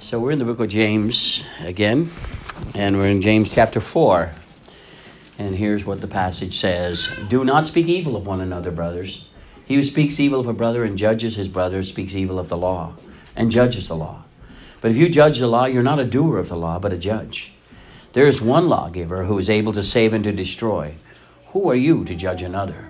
So we're in the book of James again, and we're in James chapter 4. And here's what the passage says. Do not speak evil of one another, brothers. He who speaks evil of a brother and judges his brother speaks evil of the law and judges the law. But if you judge the law, you're not a doer of the law, but a judge. There is one lawgiver who is able to save and to destroy. Who are you to judge another?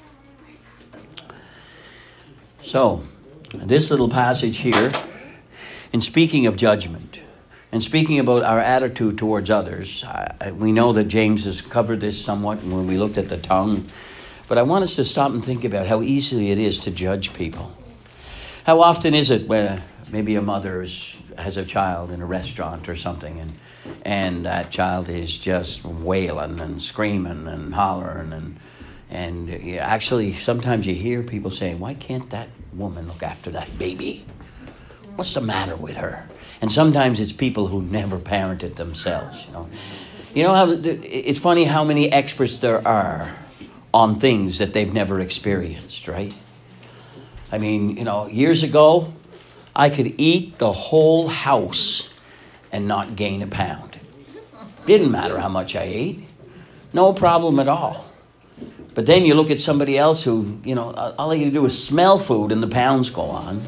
So, this little passage here, in speaking of judgment, and speaking about our attitude towards others, we know that James has covered this somewhat when we looked at the tongue. But I want us to stop and think about how easily it is to judge people. How often is it where maybe a mother has a child in a restaurant or something, and that child is just wailing and screaming and hollering, and actually sometimes you hear people saying, why can't that woman look after that baby? What's the matter with her? And sometimes it's people who never parented themselves. You know how it's funny how many experts there are on things that they've never experienced, right? I mean, years ago, I could eat the whole house and not gain a pound. Didn't matter how much I ate. No problem at all. But then you look at somebody else who, all they can do is smell food and the pounds go on.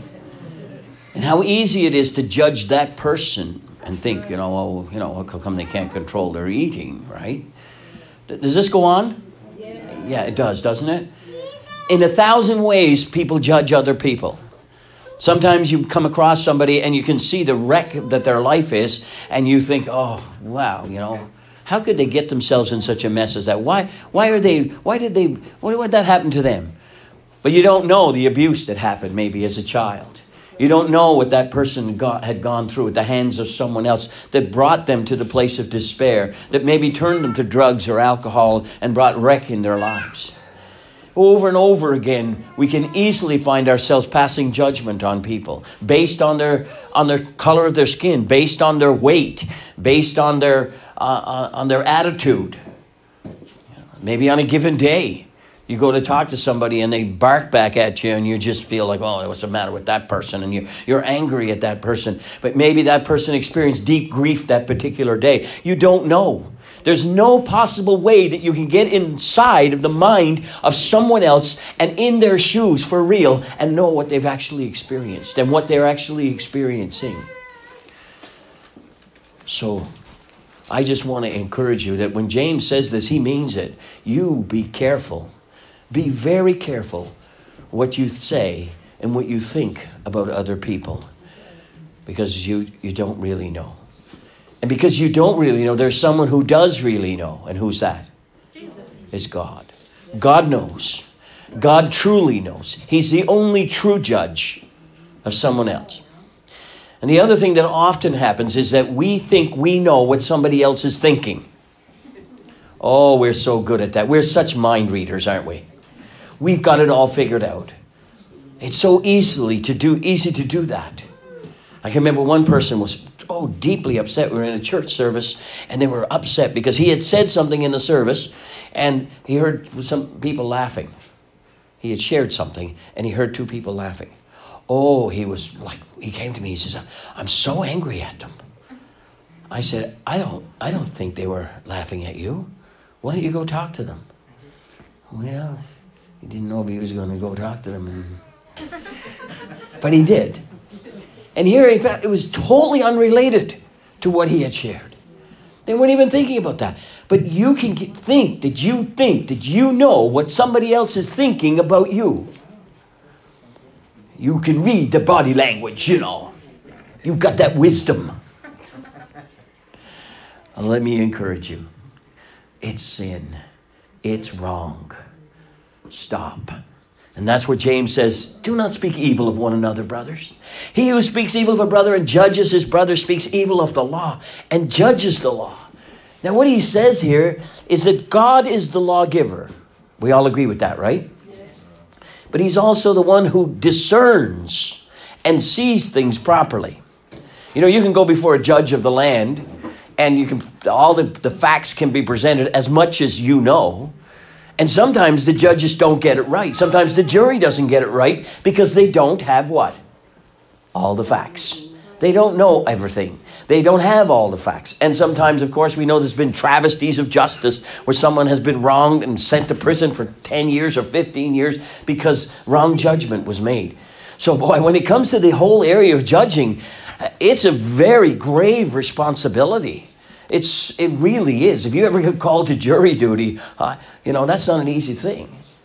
And how easy it is to judge that person and think, how come they can't control their eating, right? Does this go on? Yeah, it does, doesn't it? In 1,000 ways, people judge other people. Sometimes you come across somebody and you can see the wreck that their life is, and you think, oh, wow, how could they get themselves in such a mess as that? Why would that happen to them? But you don't know the abuse that happened maybe as a child. You don't know what that person had gone through at the hands of someone else that brought them to the place of despair, that maybe turned them to drugs or alcohol and brought wreck in their lives. Over and over again, we can easily find ourselves passing judgment on people based on their color of their skin, based on their weight, based on their attitude. Maybe on a given day, you go to talk to somebody and they bark back at you and you just feel like, oh, what's the matter with that person? And you're angry at that person. But maybe that person experienced deep grief that particular day. You don't know. There's no possible way that you can get inside of the mind of someone else and in their shoes for real and know what they've actually experienced and what they're actually experiencing. So I just want to encourage you that when James says this, he means it. You be careful. Be very careful what you say and what you think about other people, because you don't really know. And because you don't really know, there's someone who does really know. And who's that? Jesus. It's God. God knows. God truly knows. He's the only true judge of someone else. And the other thing that often happens is that we think we know what somebody else is thinking. Oh, we're so good at that. We're such mind readers, aren't we? We've got it all figured out. It's so easy to do that. I can remember one person was deeply upset. We were in a church service and they were upset because he had said something in the service and he heard some people laughing. He had shared something and he heard two people laughing. Oh, he came to me, he says, I'm so angry at them. I said, I don't think they were laughing at you. Why don't you go talk to them? Well, he didn't know if he was going to go talk to them. But he did. And here, in fact, it was totally unrelated to what he had shared. They weren't even thinking about that. But you can think that you know what somebody else is thinking about you. You can read the body language, You've got that wisdom. And let me encourage you. It's sin. It's wrong. Stop. And that's what James says. Do not speak evil of one another, brothers. He who speaks evil of a brother and judges his brother speaks evil of the law and judges the law. Now what he says here is that God is the lawgiver. We all agree with that, right? Yes. But he's also the one who discerns and sees things properly. You can go before a judge of the land and all the facts can be presented as much as you know. And sometimes the judges don't get it right. Sometimes the jury doesn't get it right because they don't have what? All the facts. They don't know everything. They don't have all the facts. And sometimes, of course, we know there's been travesties of justice where someone has been wronged and sent to prison for 10 years or 15 years because wrong judgment was made. So, boy, when it comes to the whole area of judging, it's a very grave responsibility. It really is. If you ever get called to jury duty, that's not an easy thing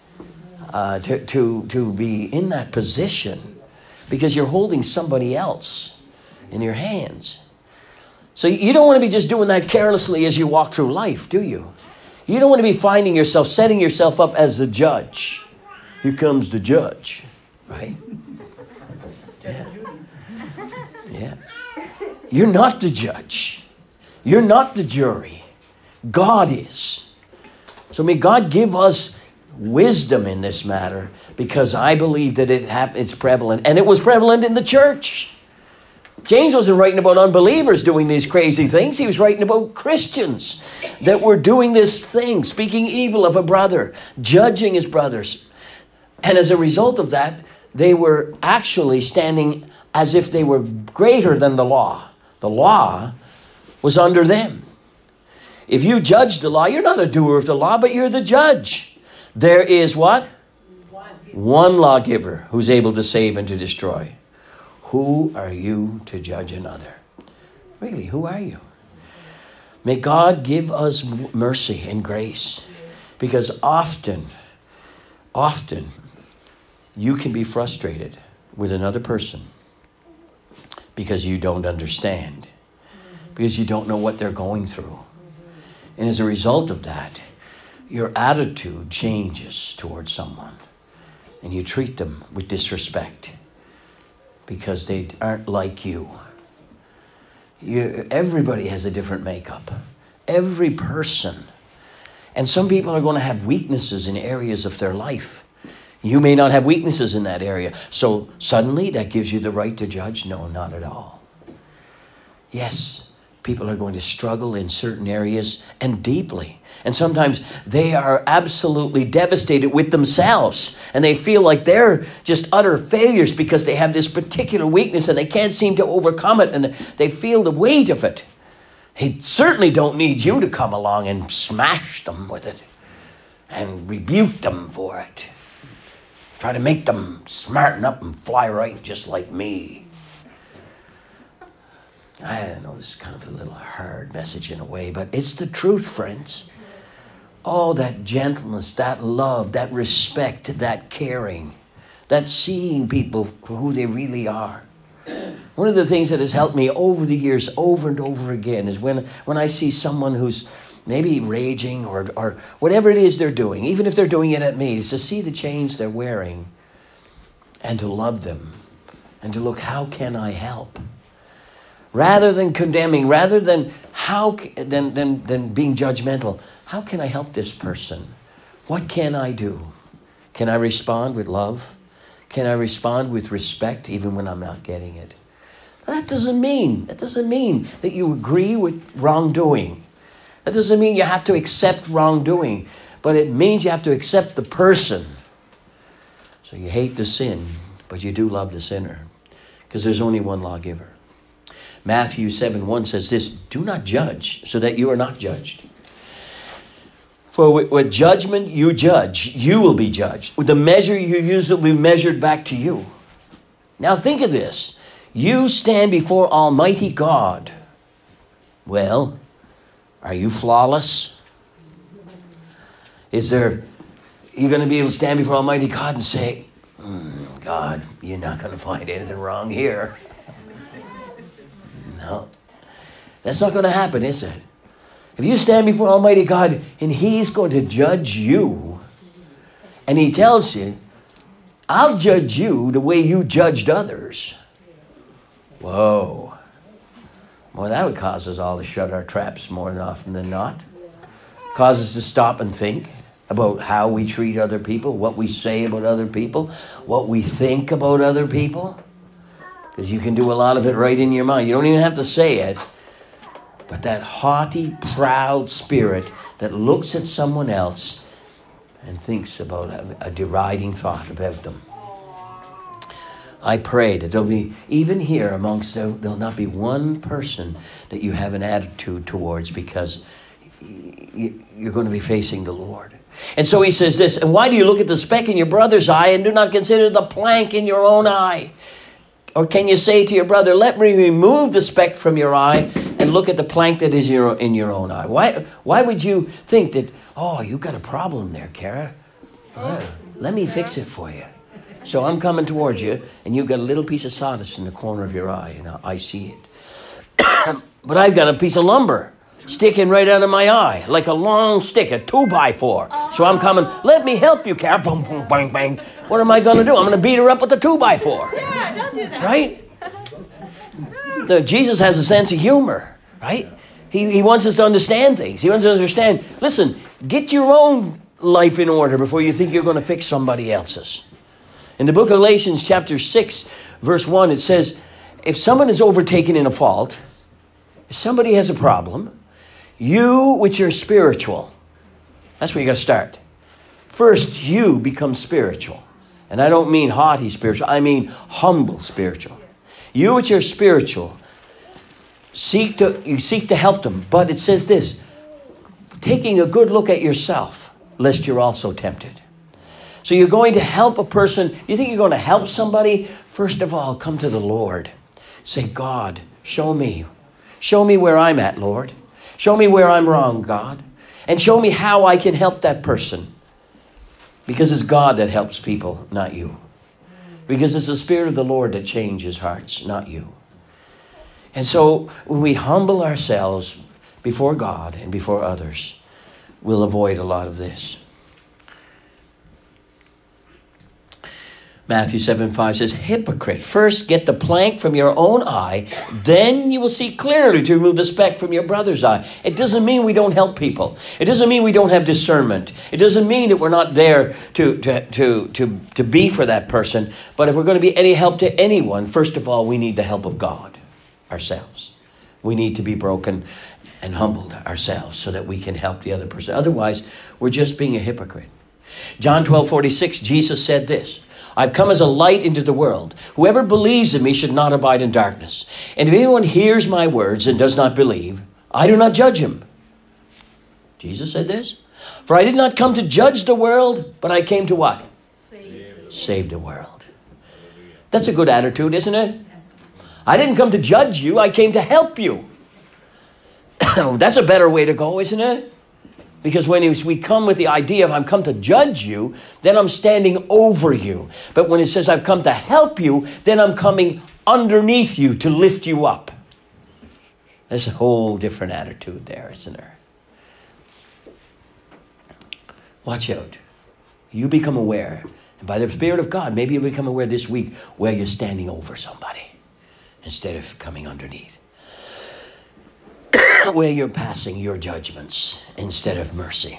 to be in that position, because you're holding somebody else in your hands. So you don't want to be just doing that carelessly as you walk through life, do you? You don't want to be finding yourself, setting yourself up as the judge. Here comes the judge, right? Yeah. You're not the judge. You're not the jury. God is. So may God give us wisdom in this matter, because I believe that it's prevalent. And it was prevalent in the church. James wasn't writing about unbelievers doing these crazy things. He was writing about Christians that were doing this thing, speaking evil of a brother, judging his brothers. And as a result of that, they were actually standing as if they were greater than the law. The law was under them. If you judge the law, you're not a doer of the law, but you're the judge. There is what? One lawgiver who's able to save and to destroy. Who are you to judge another? Really, who are you? May God give us mercy and grace, because often you can be frustrated with another person because you don't understand, because you don't know what they're going through. And as a result of that, your attitude changes towards someone, and you treat them with disrespect because they aren't like you. Everybody has a different makeup. Every person. And some people are going to have weaknesses in areas of their life. You may not have weaknesses in that area. So suddenly that gives you the right to judge? No, not at all. Yes, people are going to struggle in certain areas, and deeply. And sometimes they are absolutely devastated with themselves, and they feel like they're just utter failures because they have this particular weakness and they can't seem to overcome it, and they feel the weight of it. They certainly don't need you to come along and smash them with it and rebuke them for it. Try to make them smarten up and fly right just like me. I know this is kind of a little hard message in a way, but it's the truth, friends. Oh, that gentleness, that love, that respect, that caring, that seeing people for who they really are. One of the things that has helped me over the years, over and over again, is when I see someone who's maybe raging or whatever it is they're doing, even if they're doing it at me, is to see the change they're wearing and to love them and to look, how can I help? Rather than condemning, rather than than being judgmental, how can I help this person? What can I do? Can I respond with love? Can I respond with respect even when I'm not getting it? That doesn't mean that you agree with wrongdoing. That doesn't mean you have to accept wrongdoing, but it means you have to accept the person. So you hate the sin, but you do love the sinner, because there's only one lawgiver. Matthew 7:1 says this: do not judge so that you are not judged. For with judgment you judge, you will be judged. With the measure you use, it will be measured back to you. Now think of this. You stand before Almighty God. Well, are you flawless? You're going to be able to stand before Almighty God and say, God, you're not going to find anything wrong here. No. That's not going to happen, is it? If you stand before Almighty God and He's going to judge you, and He tells you, I'll judge you the way you judged others. Whoa. Well, that would cause us all to shut our traps more often than not. Cause us to stop and think about how we treat other people, what we say about other people, what we think about other people. Because you can do a lot of it right in your mind. You don't even have to say it. But that haughty, proud spirit that looks at someone else and thinks about a deriding thought about them. I pray that there'll be, even here amongst, there'll not be one person that you have an attitude towards, because you're going to be facing the Lord. And so he says this, and why do you look at the speck in your brother's eye and do not consider the plank in your own eye? Or can you say to your brother, let me remove the speck from your eye and look at the plank that is in your own eye? Why would you think that, oh, you've got a problem there, Kara? Well, let me fix it for you. So I'm coming towards you, and you've got a little piece of sawdust in the corner of your eye, and I see it. But I've got a piece of lumber sticking right out of my eye, like a long stick, a 2x4. So I'm coming, let me help you, Kara. Boom, boom, bang, bang. What am I going to do? I'm going to beat her up with the 2x4. Yeah, don't do that. Right? Jesus has a sense of humor, right? He wants us to understand things. He wants us to understand, listen, get your own life in order before you think you're going to fix somebody else's. In the book of Galatians chapter 6, verse 1, it says, if someone is overtaken in a fault, if somebody has a problem, you which are spiritual, that's where you got to start. First, you become spiritual. And I don't mean haughty spiritual, I mean humble spiritual. You which are spiritual, seek to help them. But it says this, taking a good look at yourself, lest you're also tempted. So you're going to help a person. You think you're going to help somebody? First of all, come to the Lord. Say, God, show me. Show me where I'm at, Lord. Show me where I'm wrong, God. And show me how I can help that person. Because it's God that helps people, not you. Because it's the Spirit of the Lord that changes hearts, not you. And so when we humble ourselves before God and before others, we'll avoid a lot of this. Matthew 7:5 says, hypocrite, first get the plank from your own eye, then you will see clearly to remove the speck from your brother's eye. It doesn't mean we don't help people. It doesn't mean we don't have discernment. It doesn't mean that we're not there to be for that person. But if we're going to be any help to anyone, first of all, we need the help of God ourselves. We need to be broken and humbled ourselves so that we can help the other person. Otherwise, we're just being a hypocrite. John 12:46, Jesus said this, I've come as a light into the world. Whoever believes in me should not abide in darkness. And if anyone hears my words and does not believe, I do not judge him. Jesus said this. For I did not come to judge the world, but I came to what? Save the world. That's a good attitude, isn't it? I didn't come to judge you. I came to help you. That's a better way to go, isn't it? Because when we come with the idea of I'm come to judge you, then I'm standing over you. But when it says I've come to help you, then I'm coming underneath you to lift you up. There's a whole different attitude there, isn't there? Watch out. You become aware. And by the Spirit of God, maybe you become aware this week where you're standing over somebody instead of coming underneath. Where you're passing your judgments instead of mercy.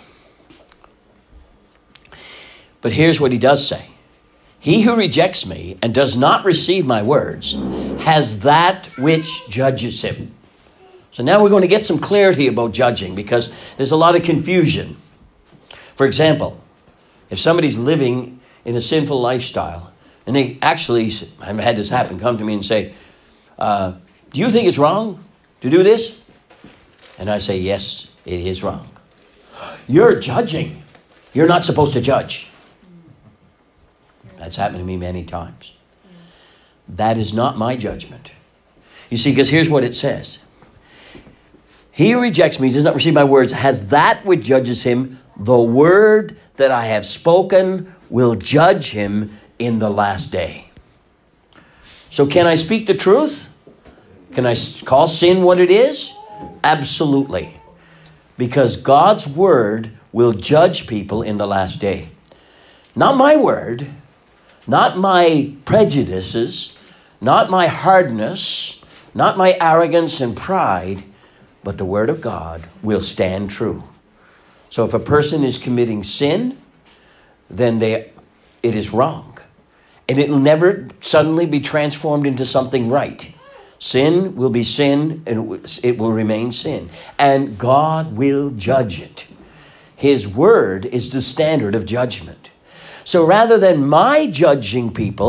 But here's what he does say. He who rejects me and does not receive my words has that which judges him. So now we're going to get some clarity about judging because there's a lot of confusion. For example, if somebody's living in a sinful lifestyle and they actually, I've had this happen, come to me and say, do you think it's wrong to do this? And I say, yes, it is wrong. You're judging. You're not supposed to judge. That's happened to me many times. That is not my judgment. You see, because here's what it says. He who rejects me, does not receive my words, has that which judges him. The word that I have spoken will judge him in the last day. So can I speak the truth? Can I call sin what it is? Absolutely. Because God's word will judge people in the last day. Not my word, not my prejudices, not my hardness, not my arrogance and pride, but the word of God will stand true. So if a person is committing sin, then it is wrong. And it will never suddenly be transformed into something right. Sin will be sin and it will remain sin. And God will judge it. His word is the standard of judgment. So rather than my judging people,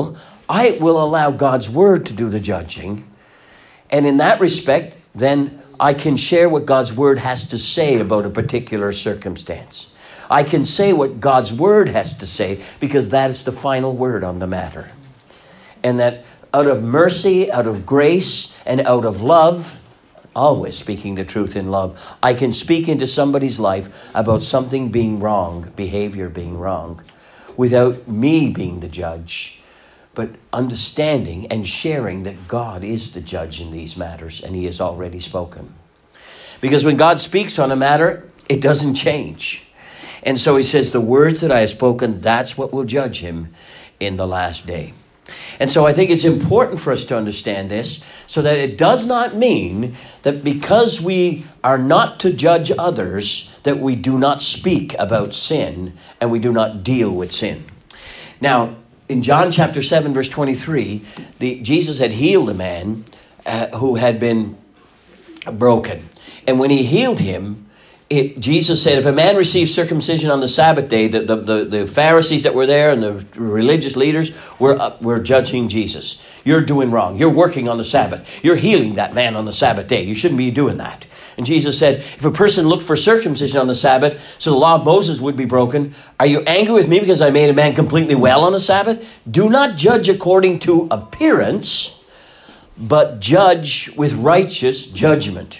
I will allow God's word to do the judging. And in that respect, then I can share what God's word has to say about a particular circumstance. I can say what God's word has to say because that is the final word on the matter. And that out of mercy, out of grace, and out of love, always speaking the truth in love, I can speak into somebody's life about something being wrong, behavior being wrong, without me being the judge, but understanding and sharing that God is the judge in these matters, and he has already spoken. Because when God speaks on a matter, it doesn't change. And so he says, the words that I have spoken, that's what will judge him in the last day. And so I think it's important for us to understand this, so that it does not mean that because we are not to judge others, that we do not speak about sin and we do not deal with sin. Now, in John chapter 7, verse 23, Jesus had healed a man who had been broken. And when he healed him, Jesus said, if a man receives circumcision on the Sabbath day, the Pharisees that were there and the religious leaders were judging Jesus. You're doing wrong. You're working on the Sabbath. You're healing that man on the Sabbath day. You shouldn't be doing that. And Jesus said, if a person looked for circumcision on the Sabbath, so the law of Moses would be broken, are you angry with me because I made a man completely well on the Sabbath? Do not judge according to appearance, but judge with righteous judgment.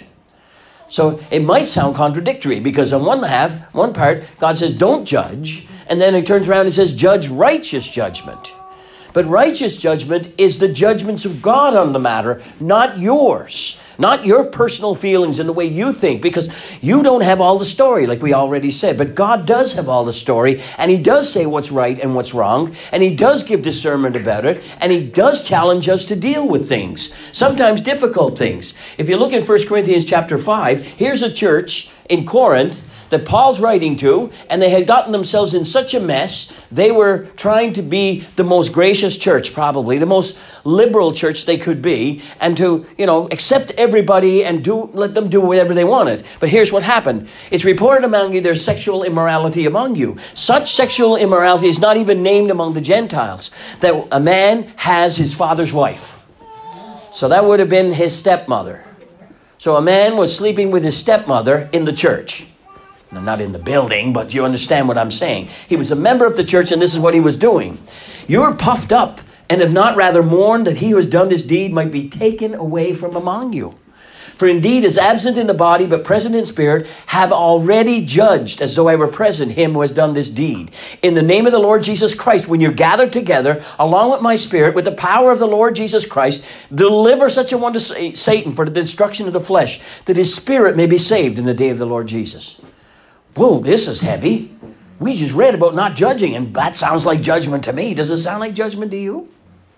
So it might sound contradictory because on one part, God says, don't judge. And then he turns around and says, judge righteous judgment. But righteous judgment is the judgments of God on the matter, not yours. Not your personal feelings and the way you think, because you don't have all the story, like we already said. But God does have all the story, and he does say what's right and what's wrong, and he does give discernment about it, and he does challenge us to deal with things, sometimes difficult things. If you look in 1 Corinthians chapter 5, here's a church in Corinth that Paul's writing to, and they had gotten themselves in such a mess. They were trying to be the most gracious church, probably the most liberal church they could be, and to, accept everybody and let them do whatever they wanted. But here's what happened. It's reported among you there's sexual immorality among you. Such sexual immorality is not even named among the Gentiles, that a man has his father's wife. So that would have been his stepmother. So a man was sleeping with his stepmother in the church. Now, not in the building, but you understand what I'm saying. He was a member of the church, and this is what he was doing. You're puffed up and have not rather mourned that he who has done this deed might be taken away from among you. For indeed is absent in the body, but present in spirit, have already judged, as though I were present, him who has done this deed. In the name of the Lord Jesus Christ, when you're gathered together, along with my spirit, with the power of the Lord Jesus Christ, deliver such a one to Satan for the destruction of the flesh, that his spirit may be saved in the day of the Lord Jesus. Whoa, this is heavy. We just read about not judging, and that sounds like judgment to me. Does it sound like judgment to you?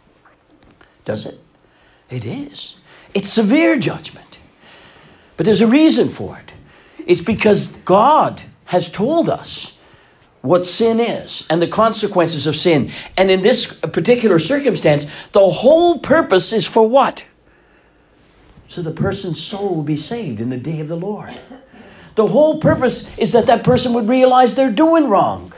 Does it? It is. It's severe judgment. But there's a reason for it. It's because God has told us what sin is and the consequences of sin. And in this particular circumstance, the whole purpose is for what? So the person's soul will be saved in the day of the Lord. The whole purpose is that person would realize they're doing wrong.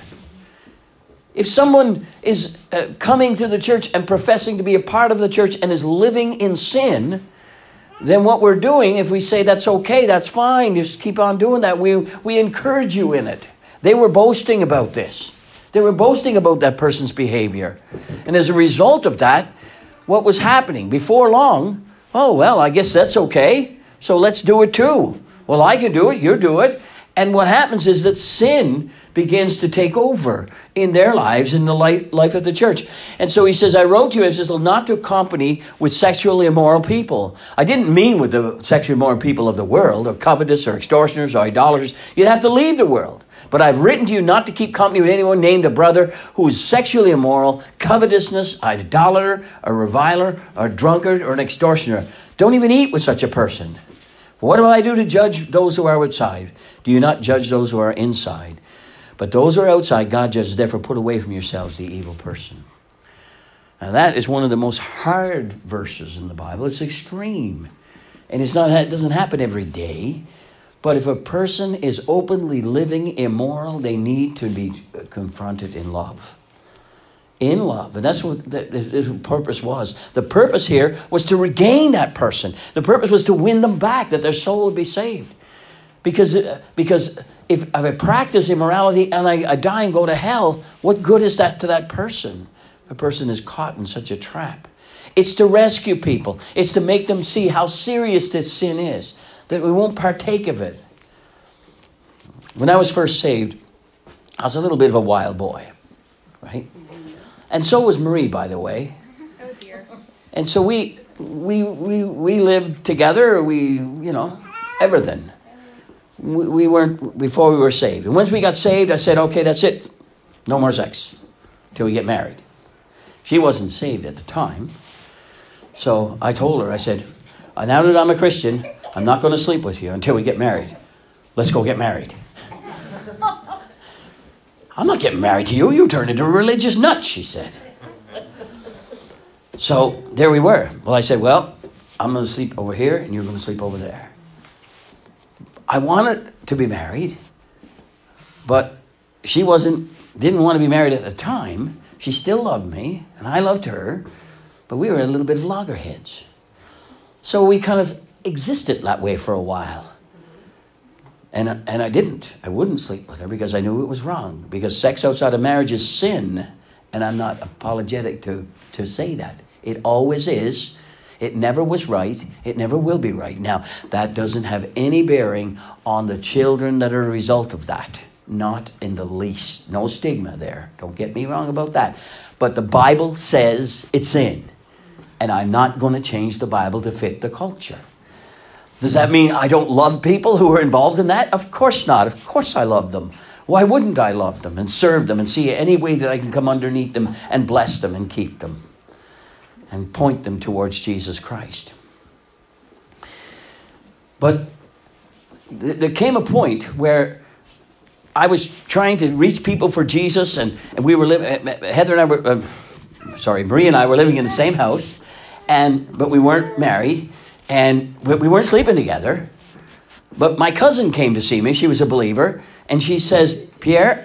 If someone is coming to the church and professing to be a part of the church and is living in sin, then what we're doing, if we say that's okay, that's fine, just keep on doing that, we encourage you in it. They were boasting about this. They were boasting about that person's behavior. And as a result of that, what was happening? Before long, oh, well, I guess that's okay, so let's do it too. Well, I can do it, you do it. And what happens is that sin begins to take over in their lives, in the life of the church. And so he says, I wrote to you, it says, not to accompany with sexually immoral people. I didn't mean with the sexually immoral people of the world, or covetous, or extortioners, or idolaters. You'd have to leave the world. But I've written to you not to keep company with anyone named a brother who is sexually immoral, covetousness, idolater, a reviler, or a drunkard, or an extortioner. Don't even eat with such a person. What do I do to judge those who are outside? Do you not judge those who are inside? But those who are outside, God judges. Therefore, put away from yourselves the evil person. Now, that is one of the most hard verses in the Bible. It's extreme. And it doesn't happen every day. But if a person is openly living immoral, they need to be confronted in love. in love. And that's what the purpose was. The purpose here was to regain that person. The purpose was to win them back, that their soul would be saved. Because if I practice immorality and I die and go to hell, what good is that to that person? A person is caught in such a trap. It's to rescue people. It's to make them see how serious this sin is, that we won't partake of it. When I was first saved, I was a little bit of a wild boy, right? And so was Marie, by the way. Oh dear. And so we lived together. Everything. We weren't before we were saved. And once we got saved, I said, okay, that's it. No more sex till we get married. She wasn't saved at the time. So I told her, I said, now that I'm a Christian, I'm not going to sleep with you until we get married. Let's go get married. I'm not getting married to you. You turned into a religious nut, she said. So there we were. Well, I said, well, I'm going to sleep over here and you're going to sleep over there. I wanted to be married, but she didn't want to be married at the time. She still loved me and I loved her, but we were a little bit of loggerheads. So we kind of existed that way for a while. And I wouldn't sleep with her because I knew it was wrong. Because sex outside of marriage is sin. And I'm not apologetic to say that. It always is. It never was right. It never will be right. Now, that doesn't have any bearing on the children that are a result of that. Not in the least. No stigma there. Don't get me wrong about that. But the Bible says it's sin. And I'm not going to change the Bible to fit the culture. Does that mean I don't love people who are involved in that? Of course not. Of course I love them. Why wouldn't I love them and serve them and see any way that I can come underneath them and bless them and keep them and point them towards Jesus Christ? But there came a point where I was trying to reach people for Jesus, and we were living, Heather and I were, Marie and I were living in the same house, but we weren't married. And we weren't sleeping together. But my cousin came to see me. She was a believer. And she says, Pierre,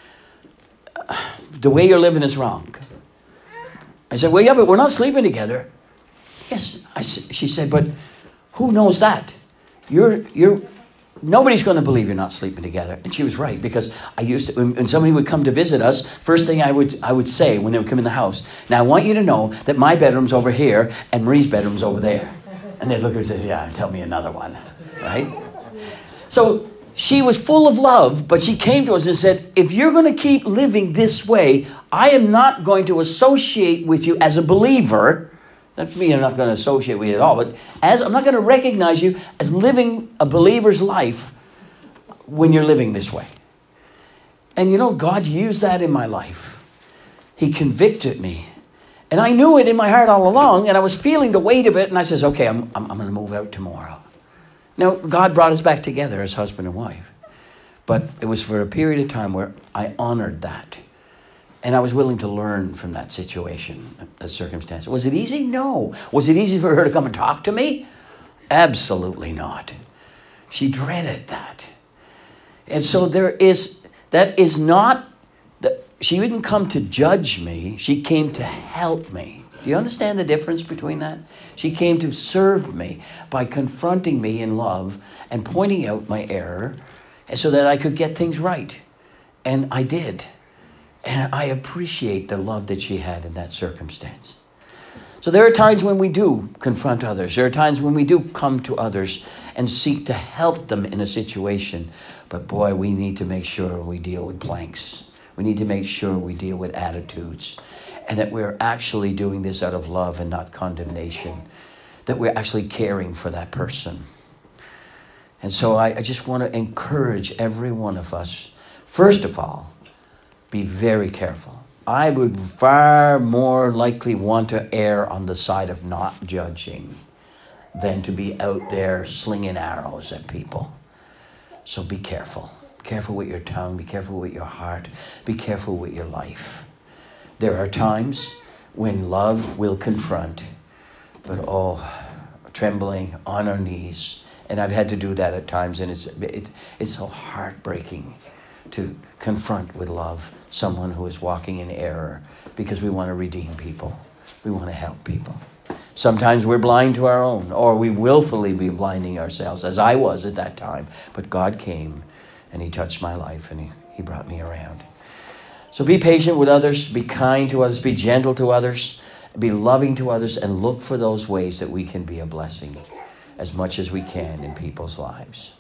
the way you're living is wrong. I said, well, yeah, but we're not sleeping together. Yes. She said, but who knows that? Nobody's going to believe you're not sleeping together. And she was right, because I used to, when somebody would come to visit us, first thing I would say when they would come in the house, now I want you to know that my bedroom's over here and Marie's bedroom's over there. And they'd look at her and say, yeah, tell me another one, right? So she was full of love, but she came to us and said, if you're going to keep living this way, I am not going to associate with you as a believer. That doesn't mean I'm not going to associate with you at all, but I'm not going to recognize you as living a believer's life when you're living this way. And God used that in my life. He convicted me. And I knew it in my heart all along, and I was feeling the weight of it, and I says, okay, I'm going to move out tomorrow. Now, God brought us back together as husband and wife. But it was for a period of time where I honored that. And I was willing to learn from that situation, that circumstance. Was it easy? No. Was it easy for her to come and talk to me? Absolutely not. She dreaded that. And so she didn't come to judge me. She came to help me. Do you understand the difference between that? She came to serve me by confronting me in love and pointing out my error so that I could get things right. And I did. And I appreciate the love that she had in that circumstance. So there are times when we do confront others. There are times when we do come to others and seek to help them in a situation. But boy, we need to make sure we deal with planks. We need to make sure we deal with attitudes, and that we're actually doing this out of love and not condemnation, that we're actually caring for that person. And so I just want to encourage every one of us, first of all, be very careful. I would far more likely want to err on the side of not judging than to be out there slinging arrows at people. So be careful. Careful with your tongue, be careful with your heart, be careful with your life. There are times when love will confront, but trembling on our knees. And I've had to do that at times, and it's so heartbreaking to confront with love someone who is walking in error, because we want to redeem people. We want to help people. Sometimes we're blind to our own, or we willfully be blinding ourselves, as I was at that time. But God came and he touched my life and he brought me around. So be patient with others, be kind to others, be gentle to others, be loving to others, and look for those ways that we can be a blessing as much as we can in people's lives.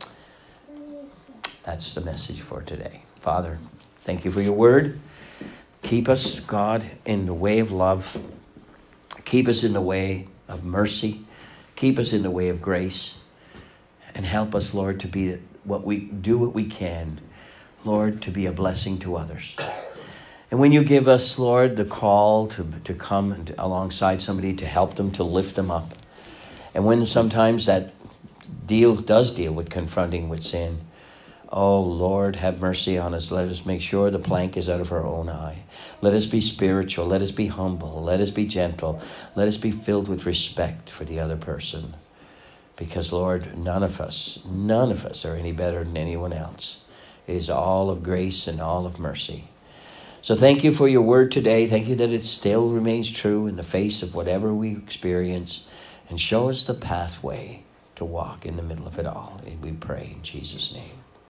That's the message for today. Father, thank you for your word. Keep us, God, in the way of love. Keep us in the way of mercy. Keep us in the way of grace. And help us, Lord, to be what we can, Lord, to be a blessing to others. And when you give us, Lord, the call to come alongside somebody, to help them, to lift them up. And when sometimes that does deal with confronting with sin, oh, Lord, have mercy on us. Let us make sure the plank is out of our own eye. Let us be spiritual. Let us be humble. Let us be gentle. Let us be filled with respect for the other person. Because, Lord, none of us are any better than anyone else. It is all of grace and all of mercy. So thank you for your word today. Thank you that it still remains true in the face of whatever we experience. And show us the pathway to walk in the middle of it all. And we pray in Jesus' name.